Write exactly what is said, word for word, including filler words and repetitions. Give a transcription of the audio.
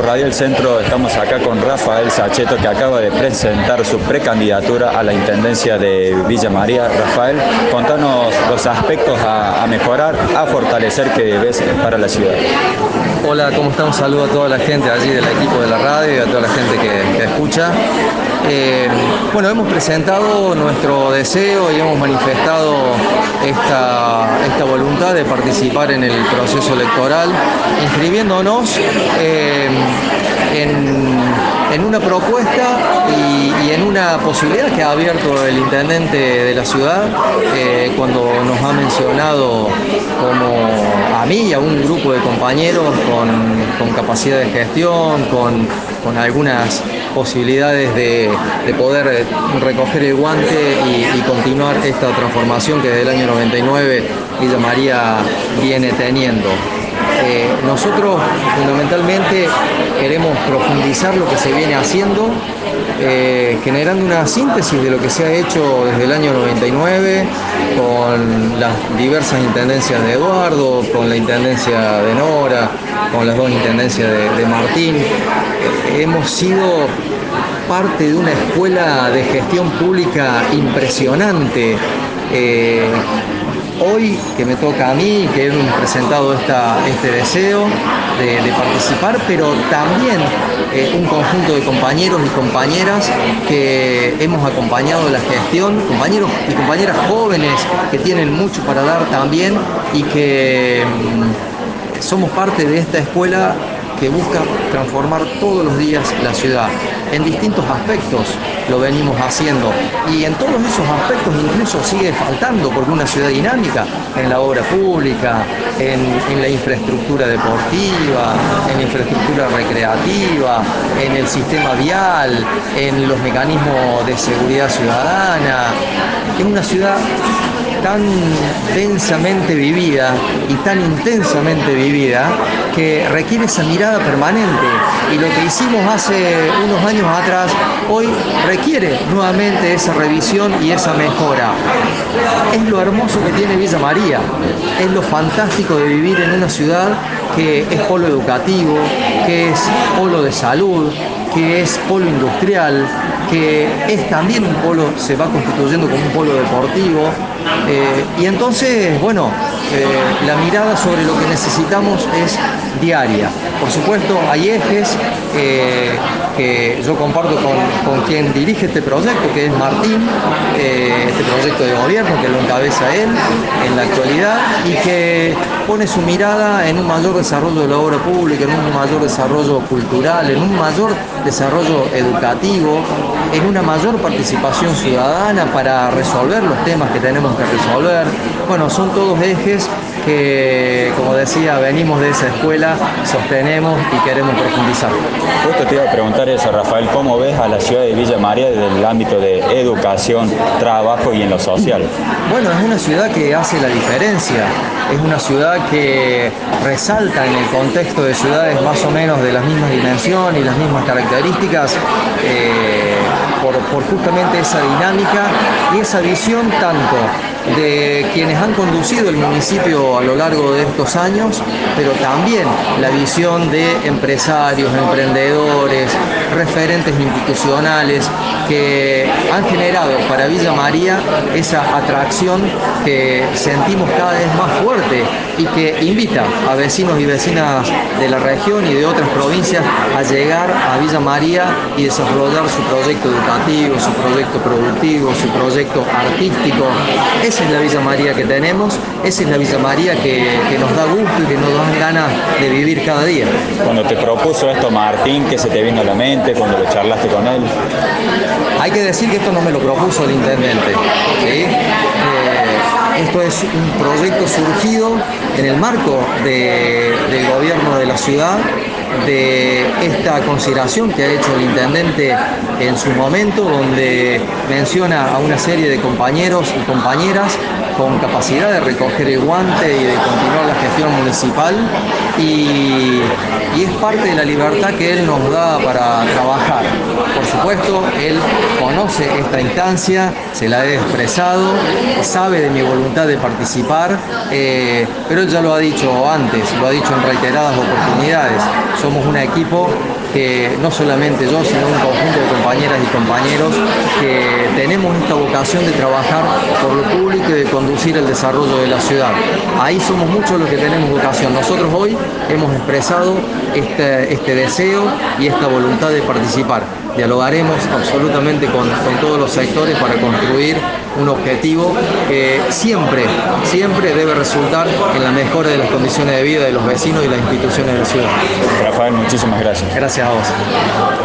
Radio El Centro estamos acá con Rafael Saccheto, que acaba de presentar su precandidatura a la Intendencia de Villa María. Rafael, contanos los aspectos a, a mejorar, a fortalecer que ves para la ciudad. Hola, ¿cómo están? Un saludo a toda la gente allí del equipo de la radio y a toda la gente que, que escucha. Eh, bueno, hemos presentado nuestro deseo y hemos manifestado esta, esta voluntad de participar en el proceso electoral, inscribiéndonos eh, en, en una propuesta y, y en una posibilidad que ha abierto el intendente de la ciudad eh, cuando nos ha mencionado como a mí y a un grupo de compañeros con, con capacidad de gestión, con, con algunas posibilidades de, de poder recoger el guante y, y continuar esta transformación que desde el año noventa y nueve Villa María viene teniendo. Eh, nosotros fundamentalmente queremos profundizar lo que se viene haciendo, eh, generando una síntesis de lo que se ha hecho desde el año noventa y nueve con las diversas intendencias de Eduardo, con la intendencia de Nora, con las dos intendencias de, de Martín. Eh, hemos sido parte de una escuela de gestión pública impresionante. Eh, Hoy que me toca a mí, que hemos presentado esta, este deseo de, de participar, pero también eh, un conjunto de compañeros y compañeras que hemos acompañado la gestión, compañeros y compañeras jóvenes que tienen mucho para dar también y que mm, somos parte de esta escuela que busca transformar todos los días la ciudad. En distintos aspectos lo venimos haciendo y en todos esos aspectos incluso sigue faltando, porque una ciudad dinámica en la obra pública, en, en la infraestructura deportiva, en la infraestructura recreativa, en el sistema vial, en los mecanismos de seguridad ciudadana. Es una ciudad tan densamente vivida y tan intensamente vivida que requiere esa mirada permanente, y lo que hicimos hace unos años atrás hoy requiere nuevamente esa revisión y esa mejora. Es lo hermoso que tiene Villa María, es lo fantástico de vivir en una ciudad que es polo educativo, que es polo de salud, que es polo industrial, que es también un polo, se va constituyendo como un polo deportivo, eh, y entonces, bueno, eh, la mirada sobre lo que necesitamos es diaria. Por supuesto, hay ejes eh, que yo comparto con, con quien dirige este proyecto, que es Martín, eh, este proyecto de gobierno que lo encabeza él en la actualidad y que pone su mirada en un mayor desarrollo de la obra pública, en un mayor desarrollo cultural, en un mayor desarrollo educativo, en una mayor participación ciudadana para resolver los temas que tenemos que resolver. Bueno, son todos ejes que, como decía, venimos de esa escuela, sostenemos y queremos profundizar. Justo te iba a preguntar eso, Rafael, ¿cómo ves a la ciudad de Villa María desde el ámbito de educación, trabajo y en lo social? Bueno, es una ciudad que hace la diferencia, es una ciudad que resalta en el contexto de ciudades más o menos de las mismas dimensiones y las mismas características, eh, por, por justamente esa dinámica y esa visión tanto de quienes han conducido el municipio a lo largo de estos años, pero también la visión de empresarios, emprendedores, referentes institucionales que han generado para Villa María esa atracción que sentimos cada vez más fuerte y que invita a vecinos y vecinas de la región y de otras provincias a llegar a Villa María y desarrollar su proyecto educativo, su proyecto productivo, su proyecto artístico. Esa es la Villa María que tenemos, esa es la Villa María que, que nos da gusto y que nos da ganas de vivir cada día. Cuando te propuso esto Martín, ¿qué se te vino a la mente cuando lo charlaste con él? Hay que decir que esto no me lo propuso el intendente, ¿sí? Eh, esto es un proyecto surgido en el marco de, del gobierno de la ciudad, de esta consideración que ha hecho el intendente en su momento, donde menciona a una serie de compañeros y compañeras con capacidad de recoger el guante y de continuar la gestión municipal, y, y es parte de la libertad que él nos da para trabajar. Por supuesto, él conoce esta instancia, se la he expresado, sabe de mi voluntad de participar, eh, pero él ya lo ha dicho antes, lo ha dicho en reiteradas oportunidades. Somos un equipo que no solamente yo, sino un conjunto de compañeras y compañeros que tenemos esta vocación de trabajar por lo público y de conducir el desarrollo de la ciudad. Ahí somos muchos los que tenemos vocación. Nosotros hoy hemos expresado este, este deseo y esta voluntad de participar. Dialogaremos absolutamente con, con todos los sectores para construir un objetivo que siempre, siempre debe resultar en la mejora de las condiciones de vida de los vecinos y las instituciones de la ciudad. Rafael, muchísimas gracias. Gracias a vos.